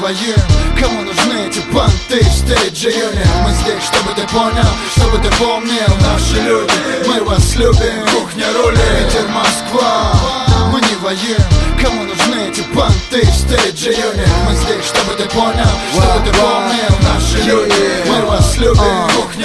воюем, кому нужны эти понты в стейдж-июне? Мы здесь, чтобы ты понял, чтобы ты помнил. Наши люди, мы вас любим. Кухня рулит, Питер, Москва. Мы не воюем, кому нужны эти понты в стейдж-июне? Мы здесь, чтобы ты понял, чтобы ты помнил. Наши люди, мы вас любим. Кухня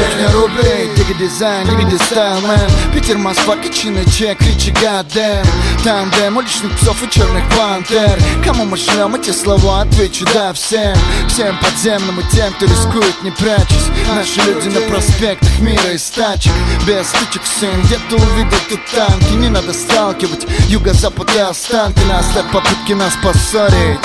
рулит, диги дизайн, диги стайл, мэн. Питер, Москва, кичина, чек, кричи гадэм. Тандем уличных псов и черных пантер. Кому мы шлем эти слова, отвечу да всем. Всем подземным и тем, кто рискует, не прячась. Наши люди на проспектах мира из тачек. Без стычек, сын, где-то увидел тут танки. Не надо сталкивать юго-запад и останки. Наставь попытки нас поссорить.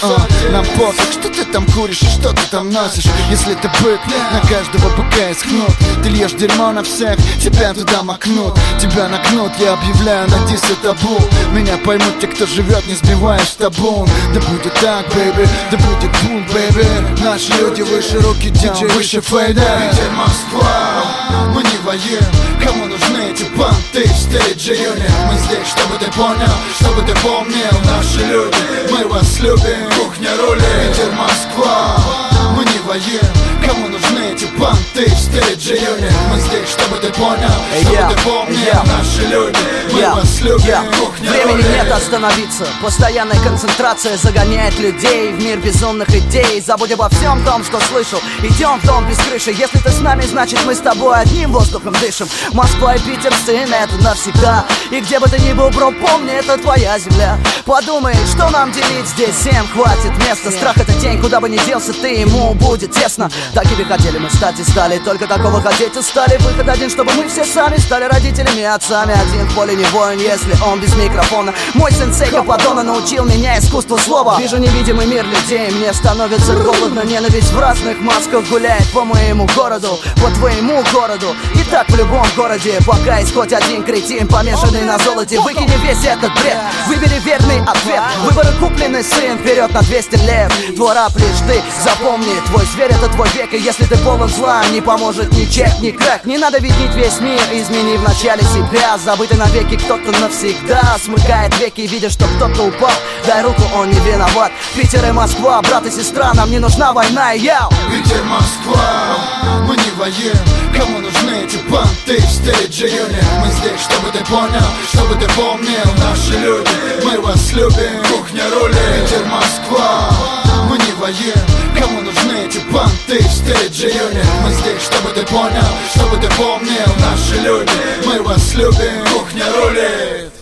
Нам пофиг, что ты там куришь и что ты там носишь. Если ты бык, на каждого быка исхнут. Ты льешь дерьмо на всех, тебя туда макнут. Тебя накнут, я объявляю на диссе табу. Меня поймут те, кто живет, не сбиваешь табун. Да будет так, бэйби, да будет бум, бэйби. Наши люди выше руки, диджей выше фейда. Питер, Москва, мы не воюем, кому нужны эти понты в стейдж-июне? Мы здесь, чтобы ты понял, чтобы ты помнил. Наши люди, мы вас любим. Кухня рулит, Питер, Москва. Мы не воюем, кому нужны эти понты в стейдж-июне? Мы здесь, чтобы ты понял, чтобы ты помнил. Наши люди, мы вас любим. Времени нет остановиться. Постоянная концентрация загоняет людей в мир безумных идей. Забудь обо всем том, что слышал. Идем в дом без крыши. Если ты с нами, значит мы с тобой одним воздухом дышим. Москва и Питер, сын, это навсегда. И где бы ты ни был, бро, помни, это твоя земля. Подумай, что нам делить здесь, всем хватит места. Страх — это тень, куда бы ни делся ты, ему будет тесно. Такими хотели мы стать и стали, только такого хотеть устали. Выход один, чтобы мы все сами стали родителями и отцами. Один в поле не воин, если он без микрофона. Мой сенсей Кападона научил меня искусству слова. Вижу невидимый мир людей, мне становится холодно. Ненависть в разных масках гуляет по моему городу, по твоему городу. И так в любом городе, пока есть хоть один кретин, помешанный на золоте. Выкини весь этот бред, выбери верный ответ. Выборы купленный, сын, вперед на 200 лет. Твой раб лишь ты, запомни, твой зверь — это твой век. И если ты полон зла, не поможет ни чек, ни крэк. Не надо видеть весь мир, измени вначале себя. Забытый навеки кто-то навсегда смыкает веки, видя, что кто-то упал. Дай руку, он не виноват. Питер и Москва, брат и сестра, нам не нужна война, яу. Питер, Москва, мы не воюем, кому нужны эти понты в стейдж-июне? Мы здесь, чтобы ты понял, чтобы ты помнил. Наши люди, мы вас любим. Кухня рулит, Питер, Москва. Мы не воюем, кому нужны эти понты в стейдж-июне? Мы здесь, чтобы ты понял, чтобы ты помнил. Наши люди, мы вас любим. Кухня рулит.